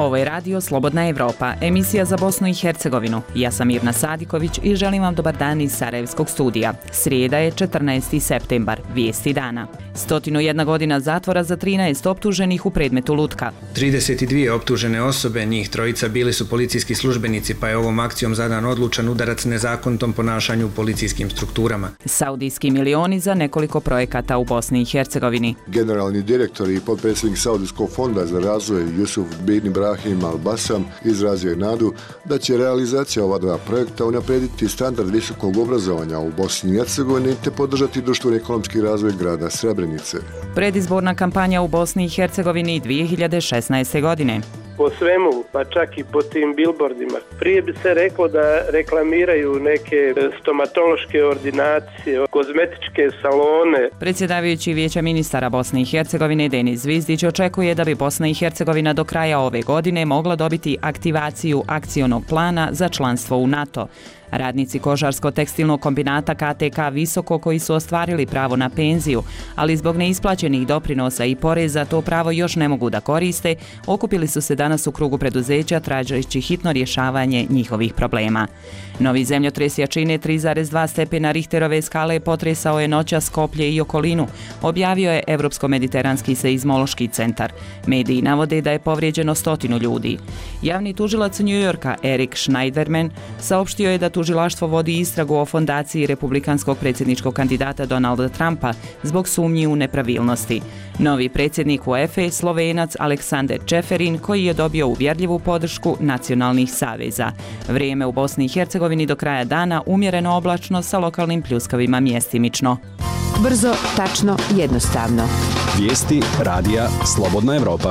Ovo je radio Slobodna Evropa, emisija za Bosnu i Hercegovinu. Ja sam Irna Sadiković i želim vam dobar dan iz Sarajevskog studija. Srijeda je 14. septembar, vijesti dana. 101 godina zatvora za 13 optuženih u predmetu lutka. 32 optužene osobe, njih trojica bili su policijski službenici, pa je ovom akcijom zadan odlučan udarac nezakonitom ponašanju u policijskim strukturama. Saudijski milioni za nekoliko projekata u Bosni i Hercegovini. Generalni direktor i potpredsjednik Saudijskog fonda za razvoj Jusuf bin Ibrahim Al-Bassam izrazio je nadu da će realizacija ova dva projekta unaprijediti standard visokog obrazovanja u Bosni i Hercegovini te podržati društveni ekonomski razvoj grada Srebrenice. Predizborna kampanja u Bosni i Hercegovini 2016. godine. Po svemu, pa čak i po tim billboardima. Prije bi se reklo da reklamiraju neke stomatološke ordinacije, kozmetičke salone. Predsjedavajući Vijeća ministara Bosne i Hercegovine Denis Zvizdić očekuje da bi Bosna i Hercegovina do kraja ove godine mogla dobiti aktivaciju akcionog plana za članstvo u NATO. Radnici kožarsko-tekstilnog kombinata KTK Visoko koji su ostvarili pravo na penziju, ali zbog neisplaćenih doprinosa i poreza to pravo još ne mogu da koriste, okupili su se danas u krugu preduzeća tražeći hitno rješavanje njihovih problema. Novi zemljotres jačine 3,2 stepena Richterove skale potresao je noćas Skoplje i okolinu, objavio je Evropsko-mediteranski seizmološki centar. Mediji navode da je povrijeđeno 100 ljudi. Javni tužilac New Yorka Eric Schneiderman saopštio je da tužilaštvo vodi istragu o fondaciji republikanskog predsjedničkog kandidata Donalda Trumpa zbog sumnji u nepravilnosti. Novi predsjednik UEFA, Slovenac Aleksander Čeferin, koji je dobio uvjerljivu podršku nacionalnih saveza. Vrijeme u Bosni i Hercegovini do kraja dana umjereno oblačno sa lokalnim pljuskavima mjestimično. Brzo, tačno, jednostavno. Vijesti radija Slobodna Evropa.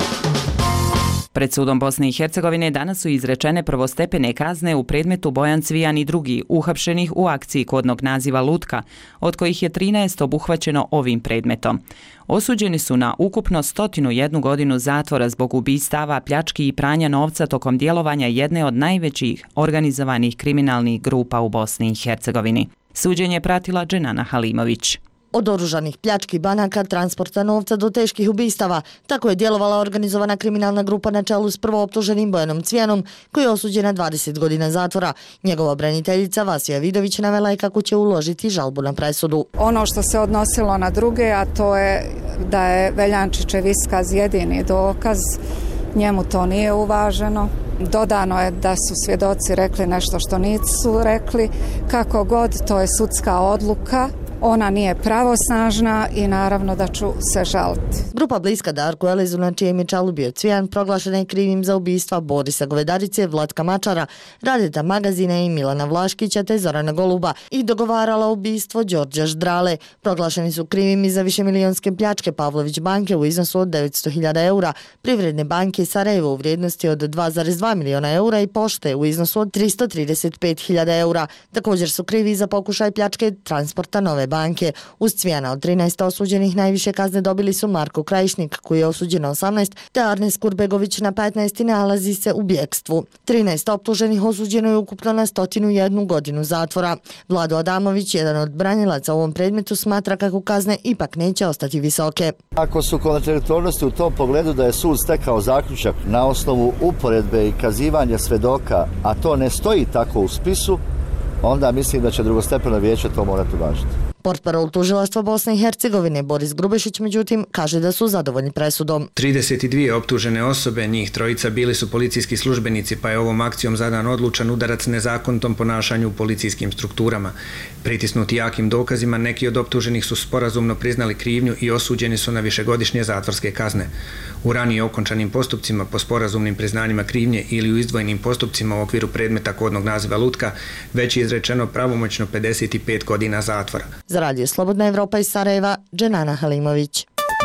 Pred sudom Bosne i Hercegovine danas su izrečene prvostepene kazne u predmetu Bojan Cvijan i drugi uhapšenih u akciji kodnog naziva Lutka, od kojih je 13 obuhvaćeno ovim predmetom. Osuđeni su na ukupno 101 godinu zatvora zbog ubistava, pljački i pranja novca tokom djelovanja jedne od najvećih organizovanih kriminalnih grupa u Bosni i Hercegovini. Suđenje je pratila Dženana Halimović. Od oružanih pljački banaka, transporta novca do teških ubistava, tako je djelovala organizovana kriminalna grupa na čelu s prvooptuženim Bojanom Cvijanom, koji je osuđen na 20 godina zatvora. Njegova braniteljica Vasija Vidović navela je kako će uložiti žalbu na presudu. Ono što se odnosilo na druge, a to je da je Veljančićev iskaz jedini dokaz, njemu to nije uvaženo. Dodano je da su svjedoci rekli nešto što nisu rekli. Kako god, to je sudska odluka. Ona nije pravosnažna i naravno da ću se žaliti. Grupa bliska Darku Elezu, na čijem je čelu bio Cvijan, proglašena je krivim za ubistva Borisa Govedarice, Vlatka Mačara, Radeta Magazina i Milana Vlaškića te Zorana Goluba i dogovarala ubistvo Đorđa Ždrale. Proglašeni su krivim i za višemilijonske pljačke Pavlović banke u iznosu od 900.000 eura, Privredne banke Sarajevo u vrijednosti od 2,2 miliona eura i Pošte u iznosu od 335.000 eura. Također su krivi za pokušaj pljačke Transporta Nove banke. Uz Cvijana od 13 osuđenih najviše kazne dobili su Marko Krajišnik, koji je osuđen na 18, te Arnes Kurbegović na 15 i nalazi se u bjekstvu. 13 optuženih osuđeno je ukupno na 101 godinu zatvora. Vlado Adamović, jedan od branilaca u ovom predmetu, smatra kako kazne ipak neće ostati visoke. Ako su kontradiktornosti u tom pogledu da je sud stekao zaključak na osnovu uporedbe i kazivanja svedoka, a to ne stoji tako u spisu, onda mislim da će drugostepeno vijeće to morati uvažiti. Portparol tužilaštva Bosne i Hercegovine Boris Grubešić međutim kaže da su zadovoljni presudom. 32 optužene osobe, njih trojica bili su policijski službenici, pa je ovom akcijom zadan odlučan udarac nezakonitom ponašanju u policijskim strukturama. Pritisnuti jakim dokazima, neki od optuženih su sporazumno priznali krivnju i osuđeni su na višegodišnje zatvorske kazne. U ranije okončanim postupcima po sporazumnim priznanjima krivnje ili u izdvojenim postupcima u okviru predmeta kodnog naziva Lutka već je izrečeno pravomoćno 55 godina zatvora. Za radio Slobodna Evropa iz Sarajeva, Dženana Halimović.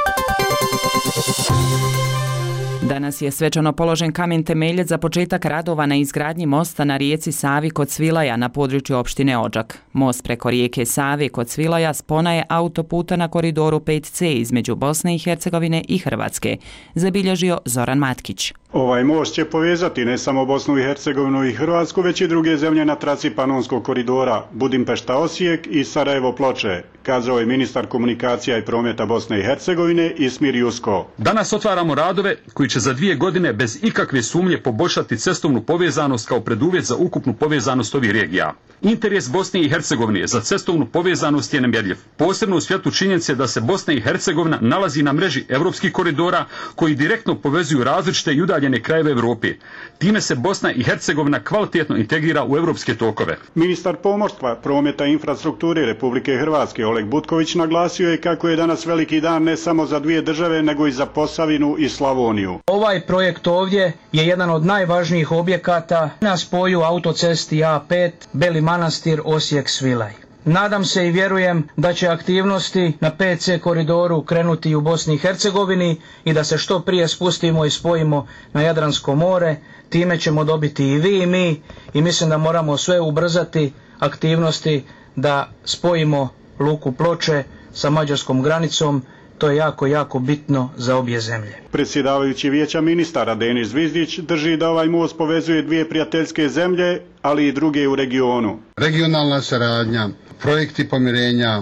Danas je svečano položen kamen temeljac za početak radova na izgradnji mosta na rijeci Savi kod Svilaja na području opštine Odžak. Most preko rijeke Save kod Svilaja spona je autoputa na koridoru 5C između Bosne i Hercegovine i Hrvatske, zabilježio Zoran Matkić. Ovaj most će povezati ne samo Bosnu i Hercegovinu i Hrvatsku, već i druge zemlje na traci Panonskog koridora Budimpešta-Osijek i Sarajevo-Ploče. kazao je ministar komunikacija i prometa Bosne i Hercegovine Ismir Jusko. Danas otvaramo radove koji će za 2 godine bez ikakve sumnje poboljšati cestovnu povezanost kao preduvjet za ukupnu povezanost ovih regija. Interes Bosne i Hercegovine za cestovnu povezanost je nemjerljiv. Posebno u svjetlu činjenice da se Bosna i Hercegovina nalazi na mreži europskih koridora koji direktno povezuju različite i udaljene krajeve Europe. Time se Bosna i Hercegovina kvalitetno integrira u europske tokove. Ministar pomorstva, prometa i infrastrukture Republike Hrvatske Oleg Butković naglasio je kako je danas veliki dan ne samo za 2 države nego i za Posavinu i Slavoniju. Ovaj projekt ovdje je jedan od najvažnijih objekata na spoju autocesti A5 Beli Manastir Osijek Svilaj. Nadam se i vjerujem da će aktivnosti na PC koridoru krenuti u Bosni i Hercegovini i da se što prije spustimo i spojimo na Jadransko more. Time ćemo dobiti i vi i mi i mislim da moramo sve ubrzati aktivnosti da spojimo luku Ploče sa mađarskom granicom. To je jako, jako bitno za obje zemlje. Predsjedavajući vijeća ministara Denis Zvizdić drži da ovaj most povezuje 2 prijateljske zemlje, ali i druge u regionu. Regionalna saradnja, projekti pomirenja,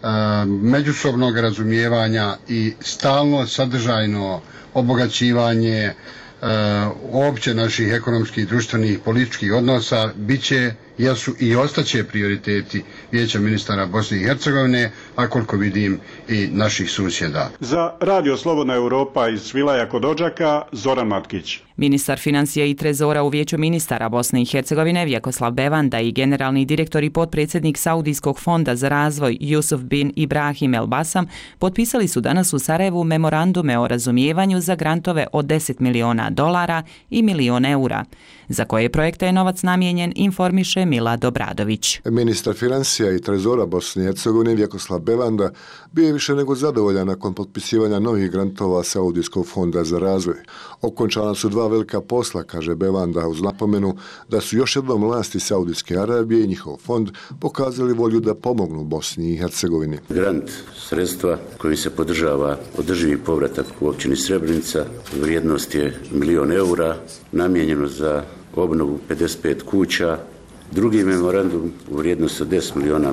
međusobnog razumijevanja i stalno sadržajno obogaćivanje uopće naših ekonomskih, društvenih, političkih odnosa bit će, jesu i ostaće prioriteti Vijeća ministara Bosne i Hercegovine, a koliko vidim i naših susjeda. Za Radio Slobodna Europa iz Svilaja kod Odžaka, Zoran Matkić. Ministar financija i trezora u Vijeću ministara Bosne i Hercegovine Vjekoslav Bevanda i generalni direktor i potpredsjednik Saudijskog fonda za razvoj Jusuf bin Ibrahim El Basam potpisali su danas u Sarajevu memorandume o razumijevanju za grantove od $10 miliona i €1.000.000. Za koje projekte je novac namijenjen, informiše Milad Obradović. Ministar financija i trezora Bosne i Hercegovine Vjekoslav Bevanda bio je više nego zadovoljan nakon potpisivanja novih grantova Saudijskog fonda za razvoj. Okončana su 2 velika posla, kaže Bevanda, uz napomenu da su još jednom vlasti Saudijske Arabije i njihov fond pokazali volju da pomognu Bosni i Hercegovini. Grant, sredstva kojim se podržava održivi povratak u općini Srebrenica, vrijednost je €1.000.000, namijenjeno za obnovu 55 kuća. Drugi memorandum u vrijednosti od $10 miliona,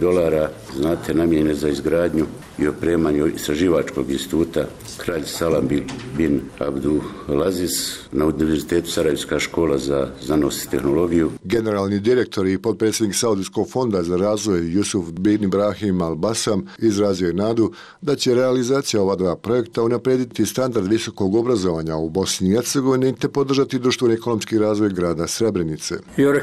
znate, namijenjen za izgradnju i opremanje istraživačkog instituta Kralj Salam bin Abdulaziz na Univerzitetu Sarajevska škola za znanost i tehnologiju. Generalni direktor i potpredsjednik Saudijskog fonda za razvoj Jusuf bin Ibrahim Al Basam izrazio je nadu da će realizacija ova 2 projekta unaprijediti standard visokog obrazovanja u Bosni i Hercegovini te podržati društveni ekonomski razvoj grada Srebrenice.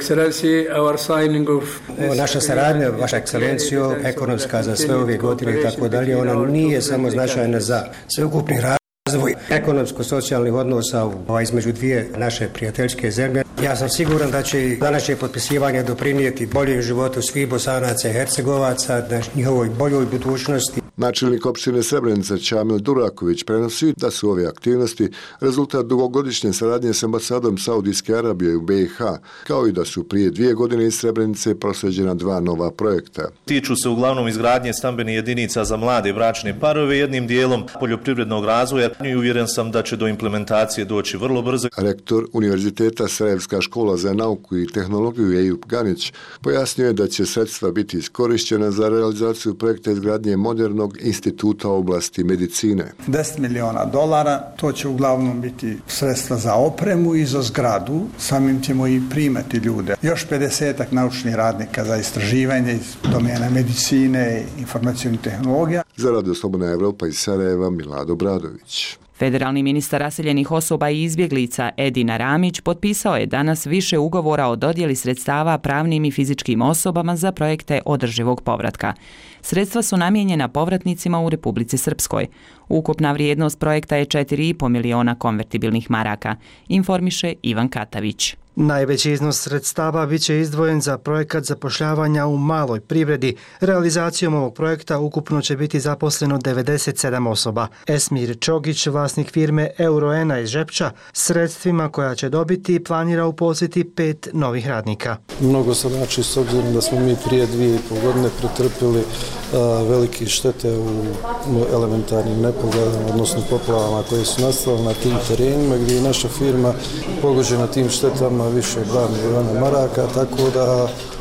Naša saradnja, vaša ekscelencijo, ekonomska za sve ove godine i tako dalje, ona nije samo značajna za sveukupni razvoj ekonomsko-socijalnih odnosa između 2 naše prijateljske zemlje. Ja sam siguran da će današnje potpisivanje doprinijeti boljem životu svih Bosanaca i Hercegovaca, njihovoj boljoj budućnosti. Načelnik opštine Srebrenica Čamil Duraković prenosi da su ove aktivnosti rezultat dugogodišnje saradnje s ambasadom Saudijske Arabije u BiH, kao i da su prije 2 godine iz Srebrenice proslijeđena 2 nova projekta. Tiču se uglavnom izgradnje stambenih jedinica za mlade bračne parove, jednim dijelom poljoprivrednog razvoja i uvjeren sam da će do implementacije doći vrlo brzo. Rektor Univerziteta Sarajevska škola za nauku i tehnologiju Ejup Ganić pojasnio je da će sredstva biti iskorišćena za realizaciju projekta izgradnje modernog instituta u oblasti medicine. $10 miliona, to će uglavnom biti sredstva za opremu i za zgradu, samim ćemo i primati ljude. Još 50-ak naučnih radnika za istraživanje iz domena medicine i informacijskih tehnologija. Za Radio Slobodna Evropa iz Sarajeva, Milad Obradović. Federalni ministar raseljenih osoba i izbjeglica Edin Aramić potpisao je danas više ugovora o dodjeli sredstava pravnim i fizičkim osobama za projekte održivog povratka. Sredstva su namijenjena povratnicima u Republici Srpskoj. Ukupna vrijednost projekta je 4,5 miliona konvertibilnih maraka, informiše Ivan Katavić. Najveći iznos sredstava bit će izdvojen za projekat zapošljavanja u maloj privredi. Realizacijom ovog projekta ukupno će biti zaposleno 97 osoba. Esmir Čogić, vlasnik firme Euroena iz Žepča, sredstvima koja će dobiti planira uposliti 5 novih radnika. Mnogo se znači s obzirom da smo mi prije 2,5 godine pretrpili velike štete u elementarnim nepogodama, odnosno poplavama koje su nastale na tim terenima gdje je naša firma pogođena tim štetama više od 2 miliona maraka, tako da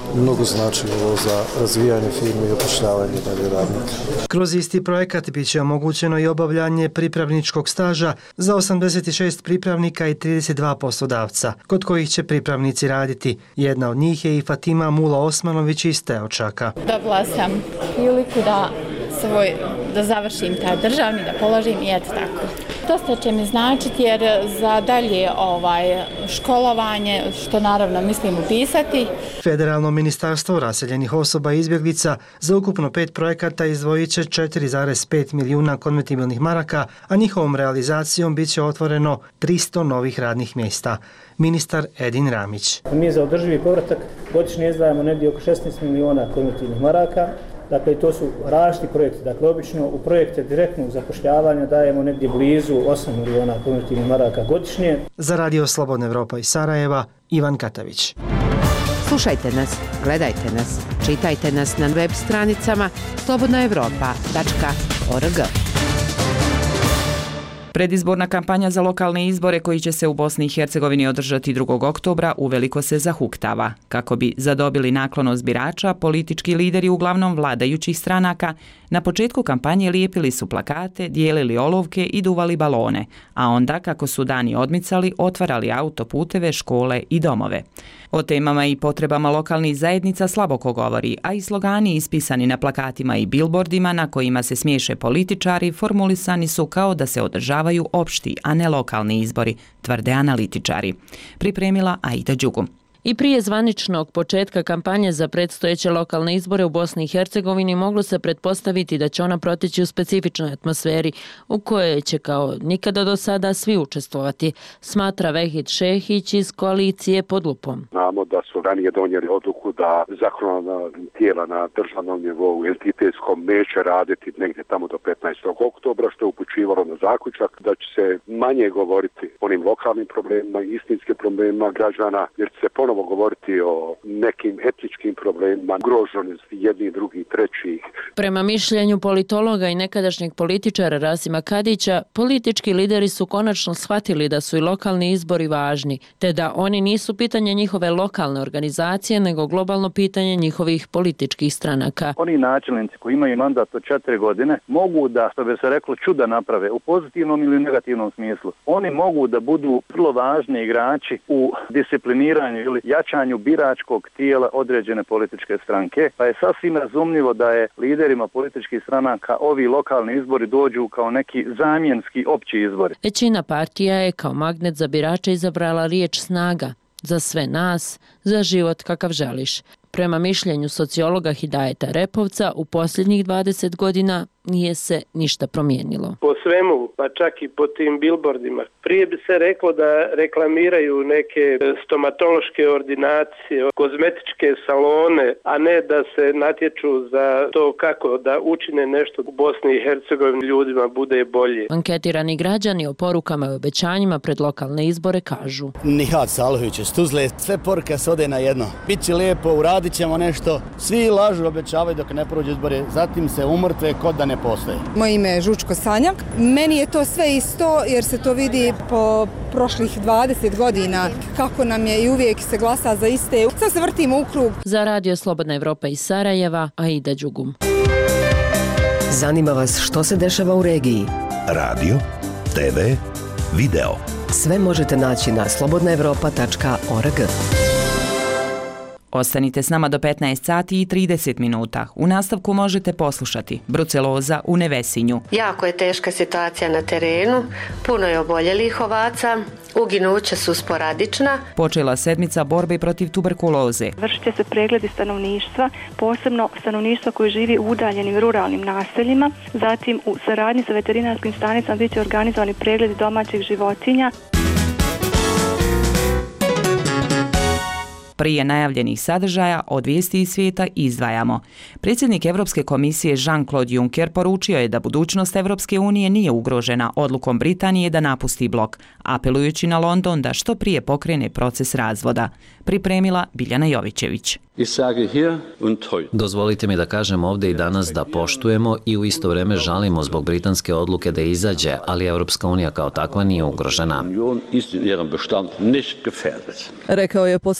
mnogo znači ovo za razvijanje firme i upošljavanje dalje radnika. Kroz isti projekat bit će omogućeno i obavljanje pripravničkog staža za 86 pripravnika i 32 poslodavca, kod kojih će pripravnici raditi. Jedna od njih je i Fatima Mula Osmanović iz Teočaka. Dobila sam priliku da završim taj državni, da položim i eto tako. Dosta će mi značiti jer za dalje školovanje, što naravno mislim upisati. Federalno ministarstvo raseljenih osoba i izbjeglica za ukupno 5 projekata izdvojit će 4,5 milijuna konvertibilnih maraka, a njihovom realizacijom bit će otvoreno 300 novih radnih mjesta. Ministar Edin Ramić. Mi za održivi povratak godišnje izdvajamo negdje oko 16 milijuna konvertibilnih maraka. Dakle, to su različiti projekti. Dakle, obično u projekte direktnog zapošljavanja dajemo negdje blizu 8 milijuna konvertibilnih maraka godišnje. Za Radio Slobodna Evropa iz Sarajeva, Ivan Katavić. Slušajte nas, gledajte nas, čitajte nas na web stranicama slobodnaevropa.org. Predizborna kampanja za lokalne izbore koji će se u Bosni i Hercegovini održati 2. oktobra uveliko se zahuktava. Kako bi zadobili naklonost birača, politički lideri uglavnom vladajućih stranaka na početku kampanje lijepili su plakate, dijelili olovke i duvali balone, a onda, kako su dani odmicali, otvarali autoputeve, škole i domove. O temama i potrebama lokalnih zajednica slabo ko govori, a i slogani ispisani na plakatima i bilbordima na kojima se smiješe političari formulisani su kao da se održavaju opšti, a ne lokalni izbori, tvrde analitičari. Pripremila Aida Đugum. I prije zvaničnog početka kampanje za predstojeće lokalne izbore u Bosni i Hercegovini moglo se pretpostaviti da će ona proteći u specifičnoj atmosferi u kojoj će kao nikada do sada svi učestvovati, smatra Vehid Šehić iz koalicije Pod lupom. Znamo da su ranije donijeli odluku da zakonodavna tijela na državnom nivou entitetskom neće raditi negdje tamo do 15. oktobra, što je upućivalo na zaključak da će se manje govoriti o onim lokalnim problemima, istinskim problemima građana, jer će se ponovo govoriti o nekim etničkim problemima, ugroženosti jednih, drugih, trećih. Prema mišljenju politologa i nekadašnjeg političara Rasima Kadića, politički lideri su konačno shvatili da su i lokalni izbori važni, te da oni nisu pitanje njihove lokalne organizacije, nego globalno pitanje njihovih političkih stranaka. Oni načelnici koji imaju mandat od 4 godine mogu da, što bi se reklo, čuda naprave u pozitivnom ili negativnom smislu. Oni mogu da budu vrlo važni igrači u discipliniranju ili jačanju biračkog tijela određene političke stranke, pa je sasvim razumljivo da je liderima političkih stranaka ovi lokalni izbori dođu kao neki zamjenski opći izbori. Većina partija je kao magnet za birače izabrala riječ snaga, za sve nas, za život kakav želiš. Prema mišljenju sociologa Hidajeta Repovca, u posljednjih 20 godina nije se ništa promijenilo. Po svemu, pa čak i po tim bilbordima. Prije bi se reklo da reklamiraju neke stomatološke ordinacije, kozmetičke salone, a ne da se natječu za to kako da učine nešto u Bosni i Hercegovini ljudima bude bolje. Anketirani građani o porukama i obećanjima pred lokalne izbore kažu: Nihad Salović iz Tuzle, sve poruke se ode na jedno. Biće lijepo, uradit ćemo nešto, svi lažu, obećavaju dok ne prođu izbore, zatim se umrtve kod da ne postoje. Moje ime je Žučko Sanjak. Meni je to sve isto jer se to vidi po prošlih 20 godina kako nam je i uvijek se glasa za iste. Sad se vrtimo u krug. Za Radio Slobodna Evropa iz Sarajeva, Aida Đugum. Zanima vas što se dešava u regiji? Radio, TV, video. Sve možete naći na slobodnaevropa.org. Ostanite s nama do 15 sati i 30 minuta. U nastavku možete poslušati bruceloza u Nevesinju. Jako je teška situacija na terenu, puno je oboljelih ovaca, uginuća su sporadična. Počela sedmica borbe protiv tuberkuloze. Vršit će se pregledi stanovništva, posebno stanovništva koji živi u udaljenim ruralnim naseljima. Zatim u saradnji sa veterinarskim stanicama bit će organizovani pregledi domaćih životinja. Prije najavljenih sadržaja od vijesti iz svijeta izdvajamo. Predsjednik Europske komisije Jean-Claude Juncker poručio je da budućnost Europske unije nije ugrožena odlukom Britanije da napusti blok, apelujući na London da što prije pokrene proces razvoda. Pripremila Biljana Jovićević. Dozvolite mi da kažem ovdje i danas da poštujemo i u isto vrijeme žalimo zbog britanske odluke da izađe, ali Europska unija kao takva nije ugrožena. Rekao je poslanicima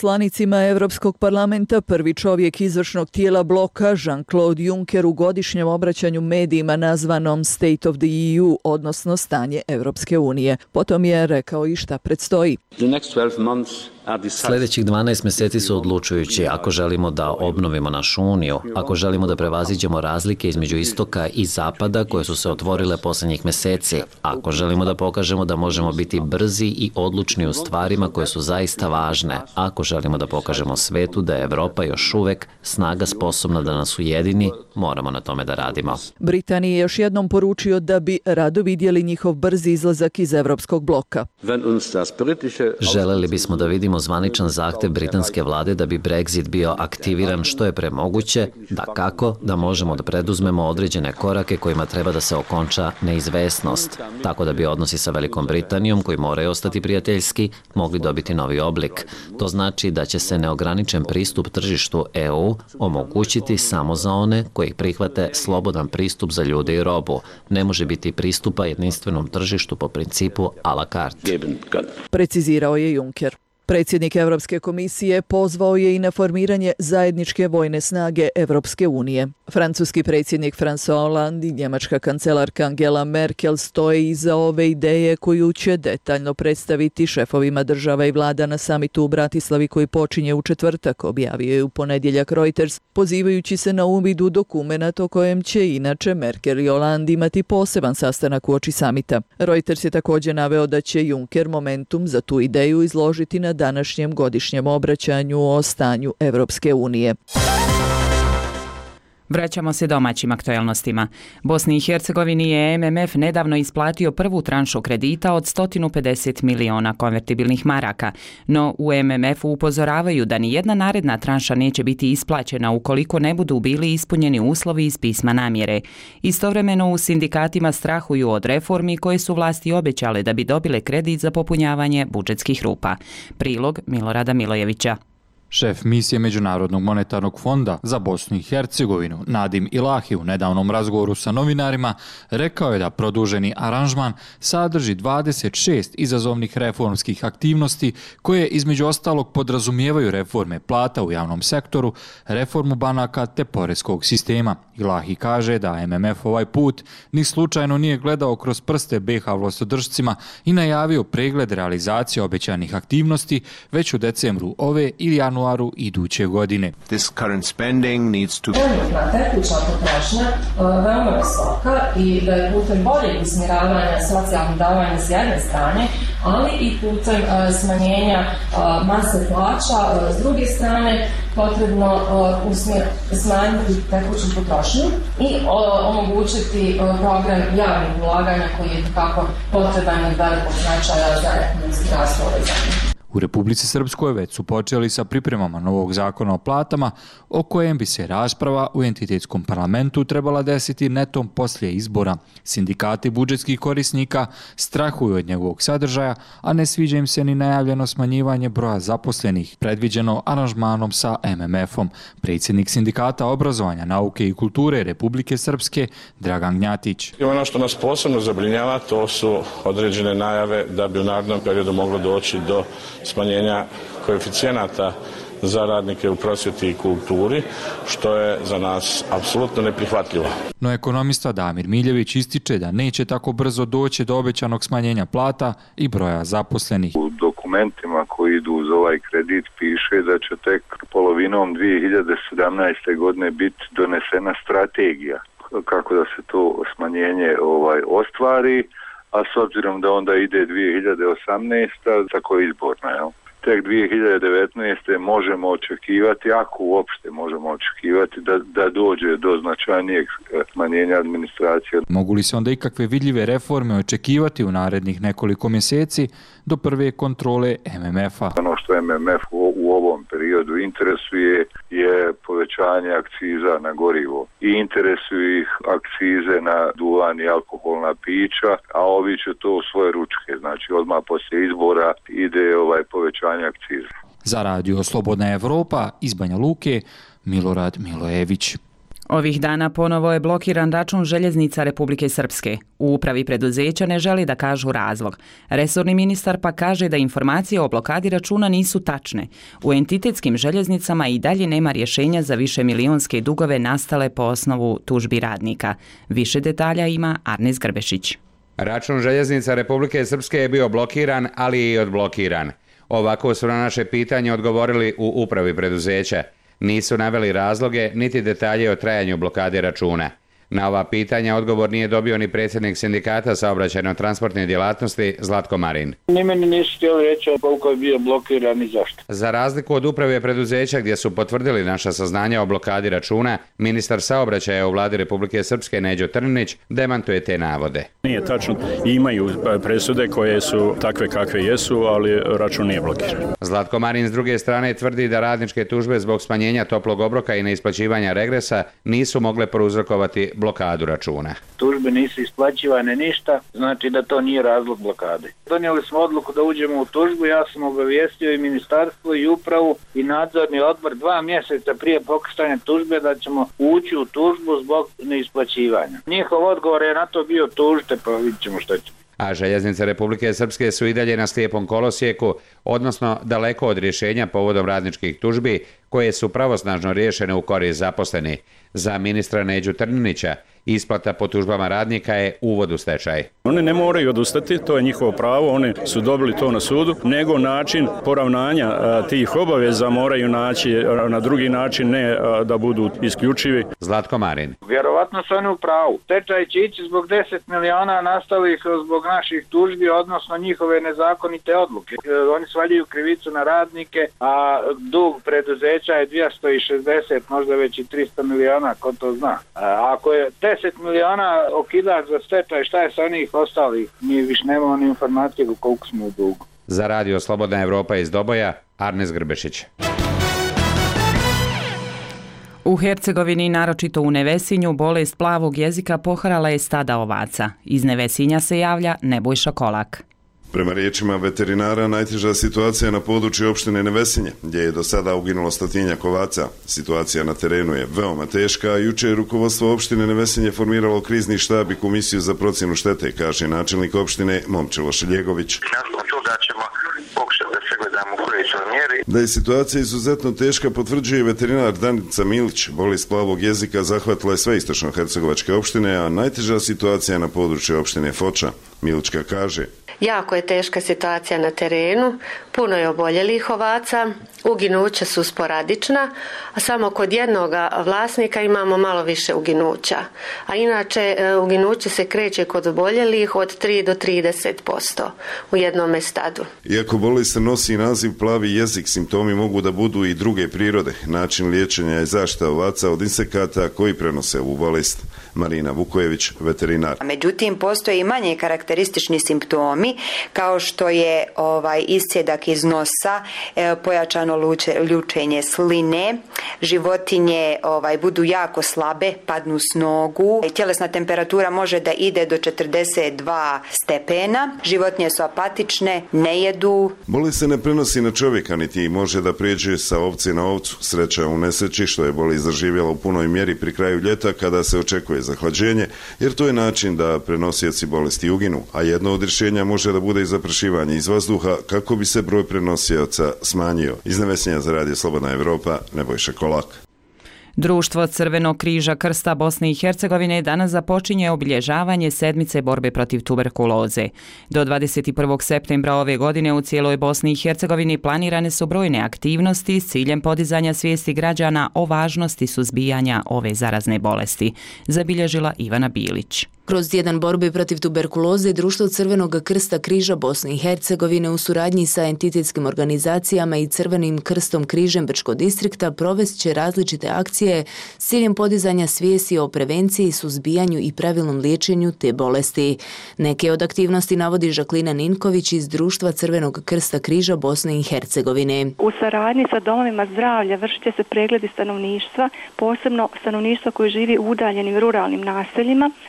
riječima Europskog parlamenta prvi čovjek izvršnog tijela bloka Jean-Claude Juncker u godišnjem obraćanju medijima nazvanom State of the EU, odnosno stanje Europske unije. Potom je rekao i šta predstoji. Sljedećih 12 mjeseci su odlučujući ako želimo da obnovimo našu uniju, ako želimo da prevaziđemo razlike između istoka i zapada koje su se otvorile posljednjih mjeseci, ako želimo da pokažemo da možemo biti brzi i odlučni u stvarima koje su zaista važne, ako želimo da pokažemo svetu da je Evropa još uvek snaga sposobna da nas ujedini, moramo na tome da radimo. Britaniji je još jednom poručio da bi rado vidjeli njihov brzi izlazak iz Evropskog bloka. Želeli bismo da vidimo zvaničan zahtev britanske vlade da bi Brexit bio aktiviran što je premoguće, da možemo da preduzmemo određene korake kojima treba da se okonča neizvesnost, tako da bi odnosi sa Velikom Britanijom, koji moraju ostati prijateljski, mogli dobiti novi oblik. To znači da će se neograničen pristup tržištu EU omogućiti samo za one koji prihvate slobodan pristup za ljude i robu. Ne može biti pristupa jedinstvenom tržištu po principu a la carte. Precizirao je Juncker. Predsjednik Europske komisije pozvao je i na formiranje zajedničke vojne snage Europske unije. Francuski predsjednik François Hollande i njemačka kancelarka Angela Merkel stoje iza ove ideje koju će detaljno predstaviti šefovima država i vlada na samitu u Bratislavi koji počinje u četvrtak, objavio je u ponedjeljak Reuters, pozivajući se na uvid u dokumenat o kojem će inače Merkel i Hollande imati poseban sastanak uoči samita. Reuters je također naveo da će Juncker momentum za tu ideju izložiti na današnjem godišnjem obraćanju o stanju Europske unije. Vraćamo se domaćim aktualnostima. Bosni i Hercegovini je MMF nedavno isplatio prvu tranšu kredita od 150 miliona konvertibilnih maraka, no u MMF-u upozoravaju da ni jedna naredna tranša neće biti isplaćena ukoliko ne budu bili ispunjeni uslovi iz pisma namjere. Istovremeno u sindikatima strahuju od reformi koje su vlasti obećale da bi dobile kredit za popunjavanje budžetskih rupa. Prilog Milorada Milojevića. Šef misije Međunarodnog monetarnog fonda za Bosnu i Hercegovinu, Nadim Ilahi, u nedavnom razgovoru sa novinarima rekao je da produženi aranžman sadrži 26 izazovnih reformskih aktivnosti koje između ostalog podrazumijevaju reforme plata u javnom sektoru, reformu banaka te poreskog sistema. Ilahi kaže da MMF ovaj put ni slučajno nije gledao kroz prste BiH vlastodržcima i najavio pregled realizacije obećanih aktivnosti već u decembru ove ili januaru iduće godine. Trenutna tekuća potrošnja veoma visoka i da je putem boljeg usmjeravanja socijalnih davanja s jedne strane, ali i putem smanjenja mase plaća s druge strane potrebno smanjiti tekuću potrošnju i omogućiti program javnih ulaganja koji je tako potreban od velikog značaja za ekonomski razvoj ove zemlje. U Republici Srpskoj već su počeli sa pripremama novog zakona o platama, o kojem bi se rasprava u entitetskom parlamentu trebala desiti netom poslije izbora. Sindikati budžetskih korisnika strahuju od njegovog sadržaja, a ne sviđa im se ni najavljeno smanjivanje broja zaposlenih, predviđeno aranžmanom sa MMF-om. Predsjednik Sindikata obrazovanja, nauke i kulture Republike Srpske, Dragan Gnjatić. I ono što nas posebno zabrinjava, to su određene najave da bi u narednom periodu moglo doći do smanjenja koeficijenata za radnike u prosvjeti i kulturi, što je za nas apsolutno neprihvatljivo. No ekonomista Damir Miljević ističe da neće tako brzo doći do obećanog smanjenja plata i broja zaposlenih. U dokumentima koji idu uz ovaj kredit piše da će tek polovinom 2017. godine biti donesena strategija kako da se to smanjenje ostvari, a s obzirom da onda ide 2018. tako je izborna, jel? Tek 2019. možemo očekivati, ako uopšte možemo očekivati da dođe do značajnijeg smanjenja administracije. Mogu li se onda ikakve vidljive reforme očekivati u narednih nekoliko mjeseci do prve kontrole MMF-a? Ono što MMF u ovom periodu interesuje je povećanje akciza na gorivo i interesuju ih akcize na duvan i alkoholna pića, a ovi će to u svoje ručke, znači odmah poslije izbora ide povećanje akciza. Za radio Slobodna Evropa iz Banja Luke, Milorad Milojević. Ovih dana ponovo je blokiran račun Željeznica Republike Srpske. U upravi preduzeća ne želi da kažu razlog. Resorni ministar pa kaže da informacije o blokadi računa nisu tačne. U entitetskim željeznicama i dalje nema rješenja za višemilionske dugove nastale po osnovu tužbi radnika. Više detalja ima Arnes Grbešić. Račun Željeznica Republike Srpske je bio blokiran, ali i odblokiran. Ovako su na naše pitanje odgovorili u upravi preduzeća. Nisu naveli razloge niti detalje o trajanju blokade računa. Na ova pitanja odgovor nije dobio ni predsjednik sindikata saobraćajno-transportne djelatnosti Zlatko Marin. Ni meni nisu htjeli reći koliko je bio blokiran i zašto. Za razliku od uprave preduzeća gdje su potvrdili naša saznanja o blokadi računa, ministar saobraćaja u vladi Republike Srpske Neđo Trninić demantuje te navode. Nije tačno, imaju presude koje su takve kakve jesu, ali račun nije blokiran. Zlatko Marin s druge strane tvrdi da radničke tužbe zbog smanjenja toplog obroka i neisplaćivanja regresa nisu mogle prouzrokovati blokadu računa. Tužbe nisu isplaćivane ništa, znači da to nije razlog blokade. Donijeli smo odluku da uđemo u tužbu, ja sam obavijestio i ministarstvo i upravu i nadzorni odbor 2 mjeseca prije pokretanja tužbe da ćemo ući u tužbu zbog neisplaćivanja. Njihov odgovor je na to bio tužite, pa vidjet ćemo što će. A željeznice Republike Srpske su i dalje na slijepom kolosijeku, odnosno daleko od rješenja povodom radničkih tužbi koje su pravosnažno riješene u korist zaposlenih. Za ministra Neđu Trninića isplata po tužbama radnika je uvod u stečaj. Oni ne moraju odustati, to je njihovo pravo, oni su dobili to na sudu, nego način poravnanja tih obaveza moraju naći na drugi način, ne da budu isključivi. Zlatko Marin. Vjerovatno su oni u pravu. Stečaj će ići zbog 10 miliona nastalih zbog naših tužbi, odnosno njihove nezakonite odluke. Oni svaljaju krivicu na radnike, a dug preduzeća je 260, možda već i 300 miliona, ko to zna. Ako je 10 miliona okidač za stečaj, šta je sa onih ostalih? Mi više nemamo ni informacije koliko smo u dugu. Za radio Slobodna Evropa iz Doboja, Arnes Grbešić. U Hercegovini, naročito u Nevesinju, bolest plavog jezika poharala je stada ovaca. Iz Nevesinja se javlja Nebojša Kolak. Prema riječima veterinara, najteža situacija je na području opštine Nevesinje, gdje je do sada uginulo 100-tinjak ovaca. Situacija na terenu je veoma teška, a jučer je rukovodstvo opštine Nevesinje formiralo krizni štab i komisiju za procjenu štete, kaže načelnik opštine Momčilo Šeljegović. Nakon toga ćemo pokušati da se gledamo u kojoj mjeri. Da je situacija izuzetno teška, potvrđuje veterinar Danica Milić. Bolest plavog jezika zahvatila je sve istočno-hercegovačke opštine, a najteža situacija je na području opštine Foča. Milićka kaže: Jako je teška situacija na terenu, puno je oboljelih ovaca, uginuća su sporadična, a samo kod jednog vlasnika imamo malo više uginuća. A inače uginuće se kreće kod oboljelih od 3 do 30% u jednom stadu. Iako bolest nosi naziv plavi jezik, simptomi mogu da budu i druge prirode. Način liječenja je zaštita ovaca od insekata koji prenose ovu bolest. Marina Vukojević, veterinar. Međutim, postoje i manje karakteristični simptomi, kao što je iscjedak iz nosa, pojačano ljučenje sline, životinje budu jako slabe, padnu s nogu, tjelesna temperatura može da ide do 42 stepena, životinje su apatične, ne jedu. Bolest se ne prenosi na čovjeka, niti može da prijeđe sa ovce na ovcu. Sreća u nesreći što je bolest zaživjela u punoj mjeri pri kraju ljeta kada se očekuje zahlađenje, jer to je način da prenosioci bolesti uginu, a jedno od rješenja može da bude i zaprašivanje iz vazduha kako bi se broj prenosioca smanjio. Iz Nevesinja za radio Slobodna Evropa, Nebojša Kolak. Društvo Crvenog križa krsta Bosne i Hercegovine danas započinje obilježavanje sedmice borbe protiv tuberkuloze. Do 21. septembra ove godine u cijeloj Bosni i Hercegovini planirane su brojne aktivnosti s ciljem podizanja svijesti građana o važnosti suzbijanja ove zarazne bolesti, zabilježila Ivana Bilić. Kroz tjedan borbe protiv tuberkuloze, Društvo Crvenog krsta križa Bosne i Hercegovine u suradnji sa entitetskim organizacijama i Crvenim krstom križem Brčkog distrikta provest će različite akcije s ciljem podizanja svijesti o prevenciji, suzbijanju i pravilnom liječenju te bolesti. Neke od aktivnosti navodi Žaklina Ninković iz Društva Crvenog krsta križa Bosne i Hercegovine. U saradnji sa domovima zdravlja vršit će se pregledi stanovništva, posebno stanovništva koje živi u udaljenim ruralnim naseljima, zatim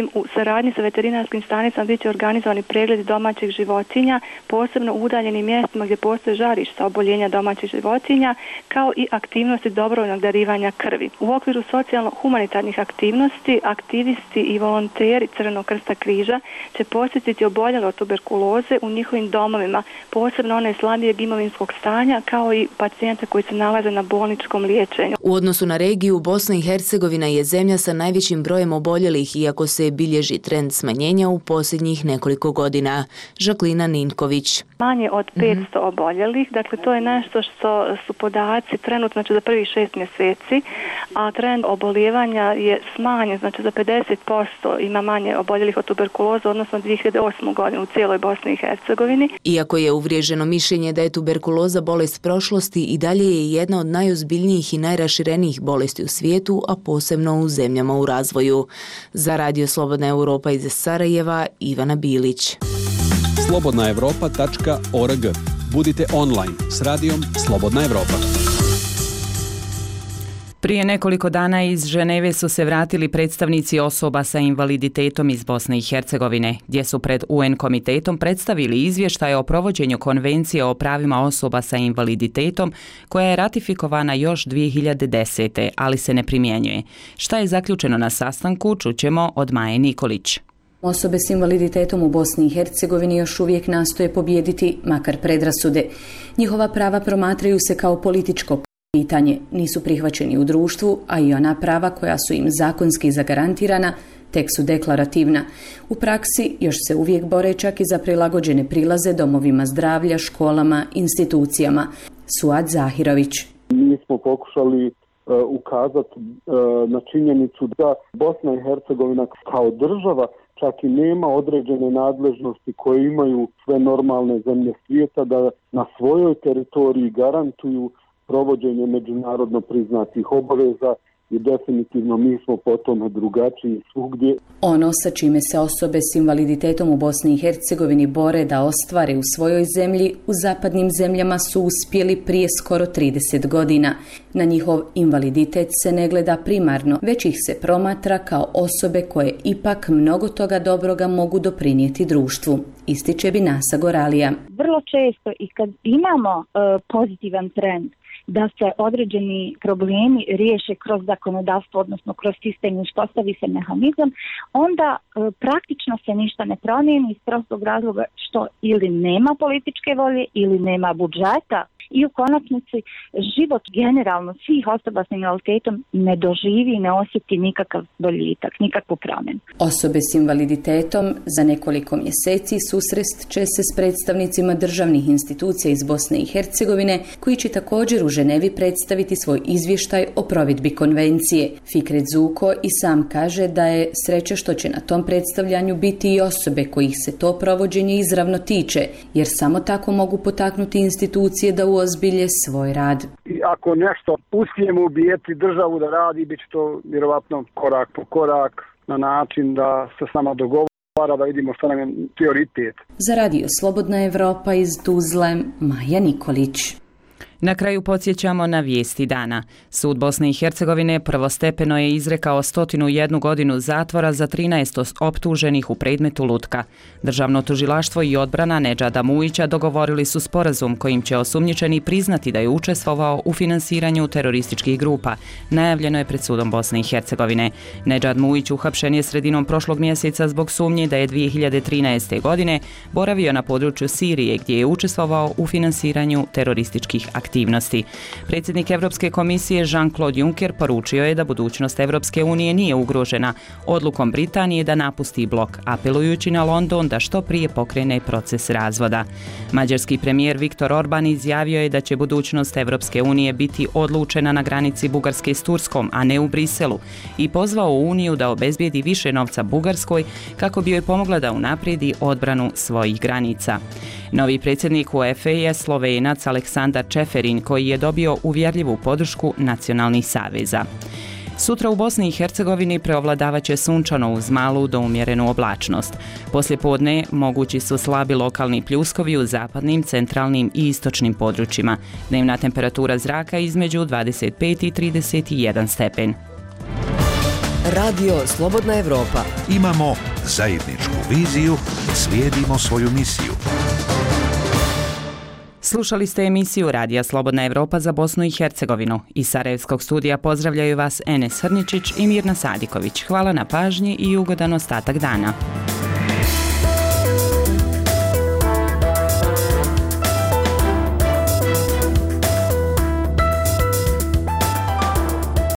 Zatim u saradnji sa veterinarskim stanicama bit će organizovani pregledi domaćih životinja, posebno u udaljenim mjestima gdje postoje žarišta oboljenja domaćih životinja, kao i aktivnosti dobrovoljnog darivanja krvi. U okviru socijalno-humanitarnih aktivnosti, aktivisti i volonteri Crvenog krsta križa će posjetiti oboljele od tuberkuloze u njihovim domovima, posebno one slabijeg imovinskog stanja, kao i pacijente koji se nalaze na bolničkom liječenju. U odnosu na regiju, Bosna i Hercegovina je zemlja sa najvećim brojem oboljelih, iako se bilježi trend smanjenja u posljednjih nekoliko godina. Žaklina Ninković. Manje od 500 oboljelih, dakle to je nešto što su podaci trenutno za prvih 6 mjeseci, a trend oboljevanja je smanjen, znači za 50% ima manje oboljelih od tuberkuloze, odnosno 2008. godinu u cijeloj Bosni i Hercegovini. Iako je uvriježeno mišljenje da je tuberkuloza bolest prošlosti, i dalje je jedna od najozbiljnijih i najraširenijih bolesti u svijetu, a posebno u zemljama u razvoju. Za Radio Slobodna Europa iz Sarajeva, Ivana Bilić. slobodnaevropa.org. Budite online s radijom Slobodna Evropa. Prije nekoliko dana iz Ženeve su se vratili predstavnici osoba sa invaliditetom iz Bosne i Hercegovine, gdje su pred UN komitetom predstavili izvještaje o provođenju Konvencije o pravima osoba sa invaliditetom, koja je ratifikovana još 2010. ali se ne primjenjuje. Šta je zaključeno na sastanku, čućemo od Maje Nikolić. Osobe s invaliditetom u Bosni i Hercegovini još uvijek nastoje pobijediti makar predrasude. Njihova prava promatraju se kao političko pitanje, nisu prihvaćeni u društvu, a i ona prava koja su im zakonski zagarantirana tek su deklarativna. U praksi još se uvijek bore čak i za prilagođene prilaze domovima zdravlja, školama, institucijama. Suad Zahirović. Mi smo pokušali ukazati na činjenicu da Bosna i Hercegovina kao država čak i nema određene nadležnosti koje imaju sve normalne zemlje svijeta, da na svojoj teritoriji garantuju provođenje međunarodno priznatih obaveza i definitivno mi smo po tome drugačiji svugdje. Ono sa čime se osobe s invaliditetom u Bosni i Hercegovini bore da ostvare u svojoj zemlji, u zapadnim zemljama su uspjeli prije skoro 30 godina. Na njihov invaliditet se ne gleda primarno, već ih se promatra kao osobe koje ipak mnogo toga dobroga mogu doprinijeti društvu, ističe Binasa Goralija. Vrlo često i kad imamo pozitivan trend da se određeni problemi riješe kroz zakonodavstvo, odnosno kroz sistem i uspostavi se mehanizam, onda praktično se ništa ne promijeni iz prostog razloga što ili nema političke volje ili nema budžeta i u konačnici život generalno svih osoba s invaliditetom ne doživi i ne osjeti nikakav boljitak, nikakvu promjenu. Osobe s invaliditetom za nekoliko mjeseci susrest će se s predstavnicima državnih institucija iz Bosne i Hercegovine, koji će također u Ženevi predstaviti svoj izvještaj o provedbi konvencije. Fikret Zuko i sam kaže da je sreća što će na tom predstavljanju biti i osobe kojih se to provođenje izravno tiče, jer samo tako mogu potaknuti institucije da uozbilje svoj rad. I ako nešto uspijemo ubijeti državu da radi, bit će to vjerovatno korak po korak na način da se s nama dogovara, da vidimo što nam je prioritet. Za Radio Slobodna Evropa iz Tuzle, Maja Nikolić. Na kraju podsjećamo na vijesti dana. Sud Bosne i Hercegovine prvostepeno je izrekao 101 godinu zatvora za 13 optuženih u predmetu Lutka. Državno tužilaštvo i odbrana Nedžada Mujića dogovorili su sporazum kojim će osumnjičeni priznati da je učestvovao u finansiranju terorističkih grupa. Najavljeno je pred sudom Bosne i Hercegovine. Nedžad Mujić uhapšen je sredinom prošlog mjeseca zbog sumnje da je 2013. godine boravio na području Sirije gdje je učestvovao u finansiranju terorističkih aktivnosti. Predsjednik Europske komisije Jean-Claude Juncker poručio je da budućnost Europske unije nije ugrožena odlukom Britanije da napusti blok, apelujući na London da što prije pokrene proces razvoda. Mađarski premijer Viktor Orban izjavio je da će budućnost Europske unije biti odlučena na granici Bugarske s Turskom, a ne u Briselu, i pozvao Uniju da obezbijedi više novca Bugarskoj kako bi joj pomogla da unaprijedi odbranu svojih granica. Novi predsjednik UEFA je Slovenac Aleksandar Čeferin, koji je dobio uvjerljivu podršku nacionalnih saveza. Sutra u Bosni i Hercegovini preovladavaće sunčano uz malu do umjerenu oblačnost. Poslijepodne mogući su slabi lokalni pljuskovi u zapadnim, centralnim i istočnim područjima. Dnevna temperatura zraka između 25 i 31 stepen. Radio Slobodna Evropa. Imamo zajedničku viziju, slijedimo svoju misiju. Slušali ste emisiju Radija Slobodna Evropa za Bosnu i Hercegovinu. Iz Sarajevskog studija pozdravljaju vas Enes Hrničić i Mirna Sadiković. Hvala na pažnji i ugodan ostatak dana.